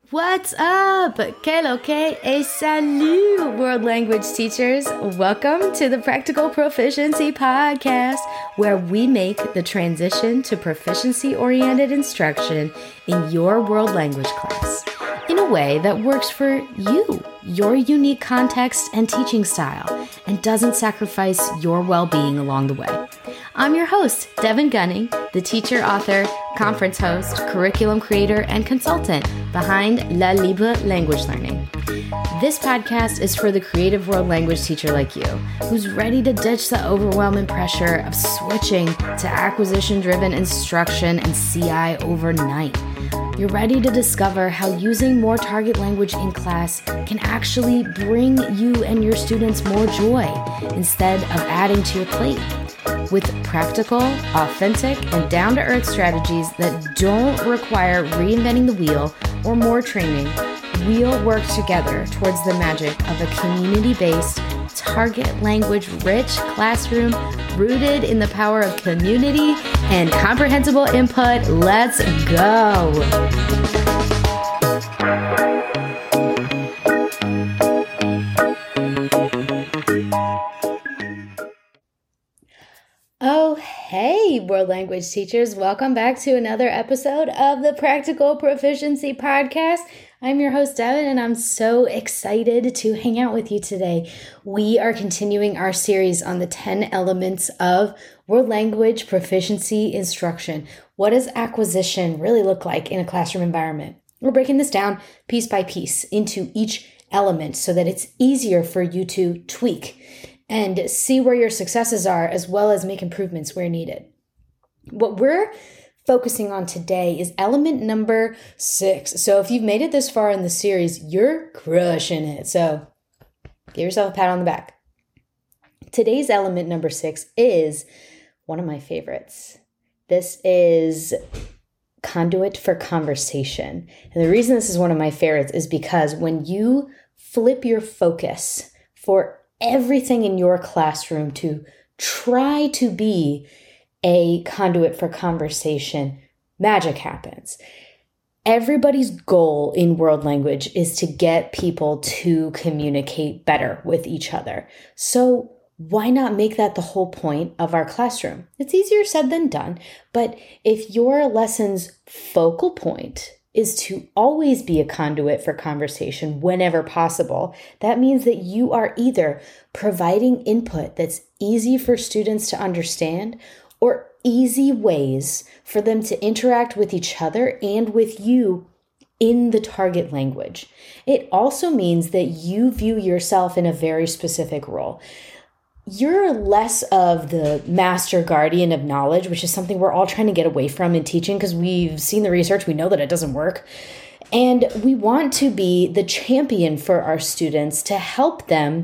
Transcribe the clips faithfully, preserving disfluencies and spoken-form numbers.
What's up? Que lo que et salut, world language teachers. Welcome to the Practical Proficiency Podcast, where we make the transition to proficiency-oriented instruction in your world language class in a way that works for you, your unique context and teaching style, and doesn't sacrifice your well-being along the way. I'm your host, Devin Gunning, the teacher, author, conference host, curriculum creator, and consultant behind La Libre Language Learning. This podcast is for the creative world language teacher like you, who's ready to ditch the overwhelming pressure of switching to acquisition-driven instruction and C I overnight. You're ready to discover how using more target language in class can actually bring you and your students more joy instead of adding to your plate. With practical, authentic, and down-to-earth strategies that don't require reinventing the wheel or more training, we'll work together towards the magic of a community-based, target language-rich classroom rooted in the power of community and comprehensible input. Let's go! Oh, hey, world language teachers. Welcome back to another episode of the Practical Proficiency Podcast. I'm your host, Devin, and I'm so excited to hang out with you today. We are continuing our series on the ten elements of world language proficiency instruction. What does acquisition really look like in a classroom environment? We're breaking this down piece by piece into each element so that it's easier for you to tweak and see where your successes are, as well as make improvements where needed. What we're focusing on today is element number six. So if you've made it this far in the series, you're crushing it. So give yourself a pat on the back. Today's element number six is one of my favorites. This is conduit for conversation. And the reason this is one of my favorites is because when you flip your focus for everything in your classroom to try to be a conduit for conversation, magic happens. Everybody's goal in world language is to get people to communicate better with each other. So why not make that the whole point of our classroom? It's easier said than done, but if your lesson's focal point is to always be a conduit for conversation whenever possible, that means that you are either providing input that's easy for students to understand or easy ways for them to interact with each other and with you in the target language. It also means that you view yourself in a very specific role. You're less of the master guardian of knowledge, which is something we're all trying to get away from in teaching because we've seen the research, we know that it doesn't work. And we want to be the champion for our students to help them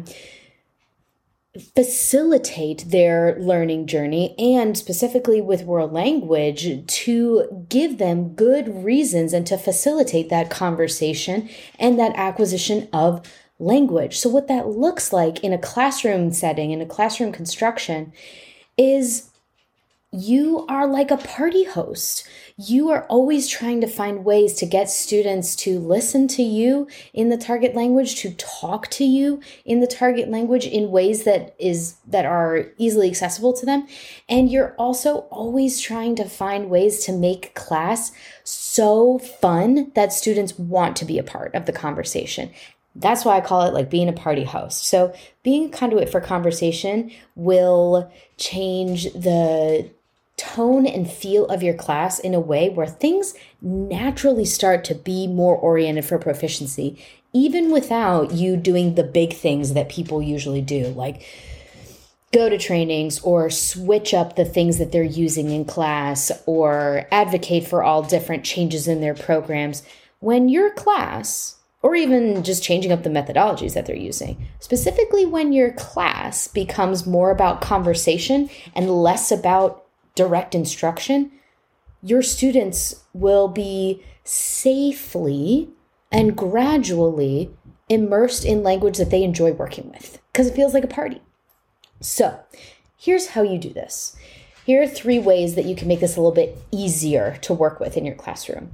facilitate their learning journey, and specifically with world language, to give them good reasons and to facilitate that conversation and that acquisition of language. So what that looks like in a classroom setting, in a classroom construction, is you are like a party host. You are always trying to find ways to get students to listen to you in the target language, to talk to you in the target language in ways that is that are easily accessible to them. And you're also always trying to find ways to make class so fun that students want to be a part of the conversation. That's why I call it like being a party host. So being a conduit for conversation will change the tone and feel of your class in a way where things naturally start to be more oriented for proficiency, even without you doing the big things that people usually do, like go to trainings or switch up the things that they're using in class or advocate for all different changes in their programs. When your class, or even just changing up the methodologies that they're using, specifically when your class becomes more about conversation and less about direct instruction, your students will be safely and gradually immersed in language that they enjoy working with because it feels like a party. So here's how you do this. Here are three ways that you can make this a little bit easier to work with in your classroom.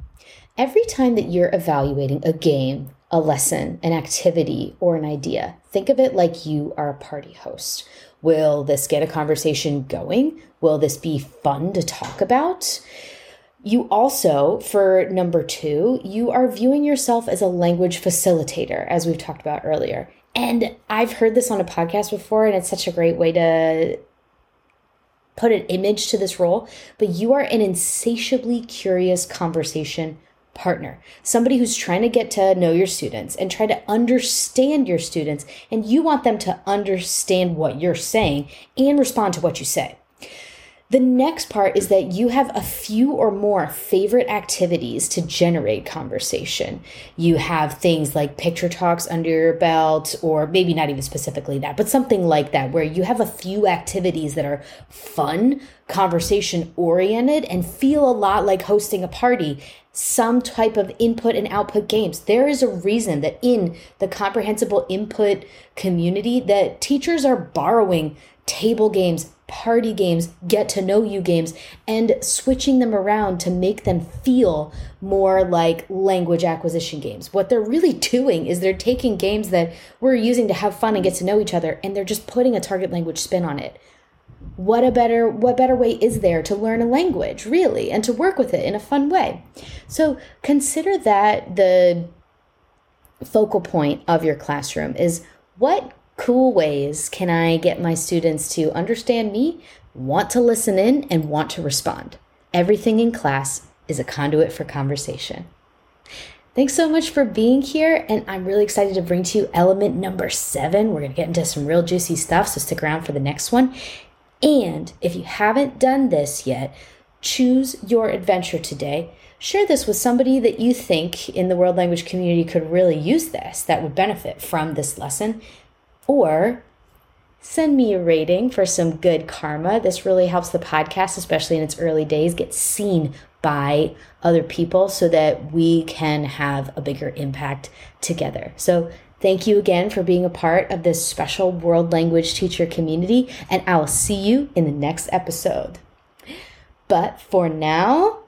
Every time that you're evaluating a game, a lesson, an activity, or an idea, think of it like you are a party host. Will this get a conversation going? Will this be fun to talk about? You also, for number two, you are viewing yourself as a language facilitator, as we've talked about earlier. And I've heard this on a podcast before, and it's such a great way to put an image to this role, but you are an insatiably curious conversation partner, somebody who's trying to get to know your students and try to understand your students, and you want them to understand what you're saying and respond to what you say. The next part is that you have a few or more favorite activities to generate conversation. You have things like picture talks under your belt, or maybe not even specifically that, but something like that, where you have a few activities that are fun, conversation oriented, and feel a lot like hosting a party. Some type of input and output games. There is a reason that in the comprehensible input community that teachers are borrowing table games, party games, get to know you games, and switching them around to make them feel more like language acquisition games. What they're really doing is they're taking games that we're using to have fun and get to know each other, and they're just putting a target language spin on it. What a better what better way is there to learn a language, really, and to work with it in a fun way? So consider that the focal point of your classroom is, what cool ways can I get my students to understand me, want to listen in, and want to respond? Everything in class is a conduit for conversation. Thanks so much for being here, and I'm really excited to bring to you element number seven. We're going to get into some real juicy stuff, so stick around for the next one. And if you haven't done this yet, choose your adventure today. Share this with somebody that you think in the world language community could really use this, that would benefit from this lesson. Or send me a rating for some good karma. This really helps the podcast, especially in its early days, get seen by other people so that we can have a bigger impact together. So thank you again for being a part of this special world language teacher community, and I will see you in the next episode. But for now,